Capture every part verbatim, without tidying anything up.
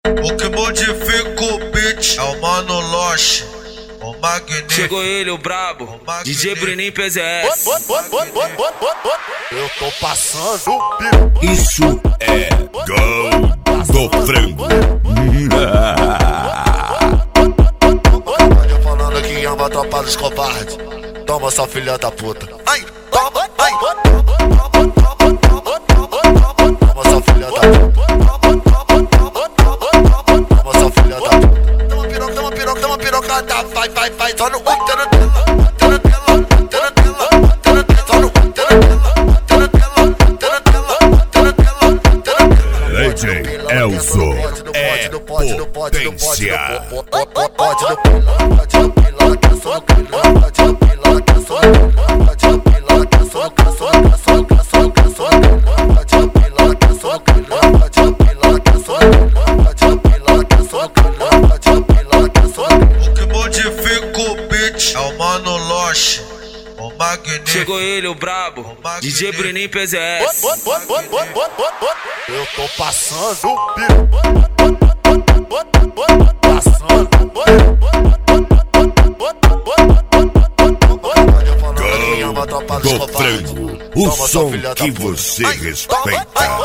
O que modifica o beat é o Mano Loche, o Magnífico. Chegou ele, o brabo, D J Bruninho P Z S. Eu tô passando. Isso é Gol do Frango. Eu falando que ama a tropa dos covardes. Toma, sua filha da puta. Ai, toma, ai. Toma, sua filha da puta. Toma, sua filha da puta. Toma piroca, toma piroca, toma pirocada. Vai, vai, vai, só no ui, tena tela, tena tela, tena tela, tena tela, só no ui, tena tela, tena tela, tena tela, tena tela, tena tela. D J Elzo é potência. Pode no pilão, pode no pilão, que eu sou no pilão, pode no pilão, que eu sou no pilão, pode no pilão, que eu sou no pilão, que eu sou no pilão, pode no pilão, que eu sou no pilão, pode no pilão, que eu sou no pilão, pode no pilão, que eu sou no pilão, pode no pilão, que eu sou no pilão. O que modifica o beat é o Mano Loche, o Magnífico. Chegou ele, o brabo, D J Bruninho P Z S. Eu tô passando, passando. Gol do Frango, o som que você respeita.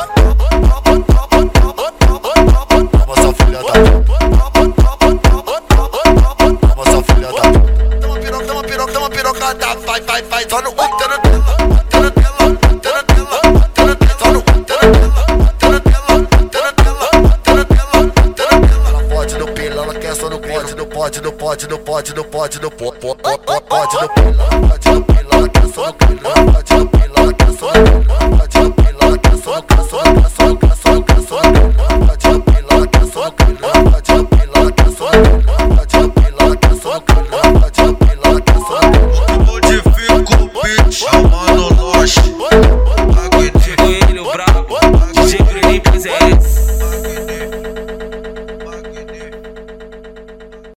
Toma, sua filha da puta. Toma, sua filha da puta. Toma piroca, toma piroca, toma pirocada. Vai, vai, vai, só no ui, tena tela, tena tela, tena tela, tena tela, só no ui, tena tela, tena tela, tena tela, tena tela, tena tela. Ela pode no pilão, ela quer só no pode, no pode, no pode, no pode, no pode, no pode, pode no pilão, pode no pilão, ela quer só no pilão, pode no pilão, ela quer só no pilão, pode no pilão, ela quer só no pilão, só no só no só no só no pode no pilão, ela quer só no pilão, pode no pilão, ela quer só no pilão, pode no pilão, ela quer só no pilão, pode no pilão, ela quer só no pilão. O que modifica o beat é o Mano Loche,